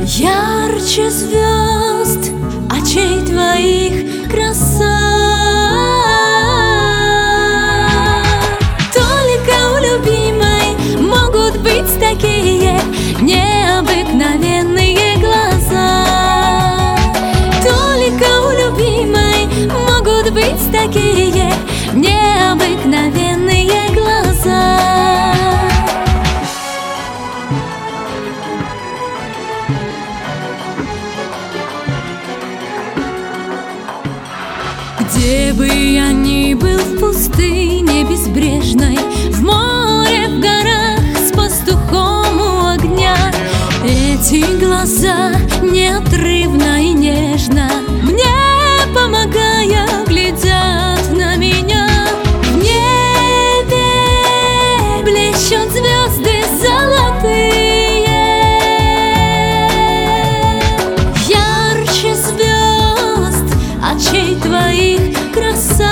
Ярче звезд, очей твоих краса. Только у любимой могут быть такие необыкновенные глаза. Только у любимой могут быть такие необыкновенные глаза. Где бы я ни был, в пустыне безбрежной, в море, в горах, с пастухом у огня, эти глаза неотрывно и нежно, мне помогая, глядят на меня. В небе блещут звезды золотые, ярче звезд, очей твоих краса.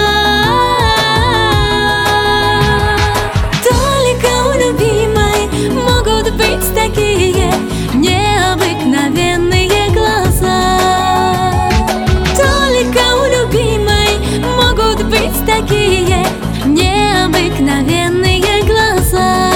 Только у любимой могут быть такие необыкновенные глаза. Только у любимой могут быть такие необыкновенные глаза.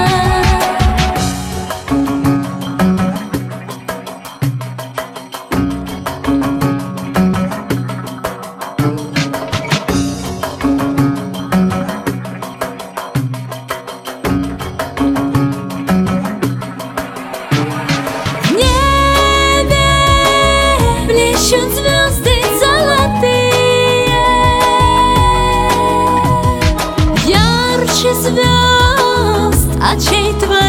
Блещут звезды золотые, ярче звезд, очей твоих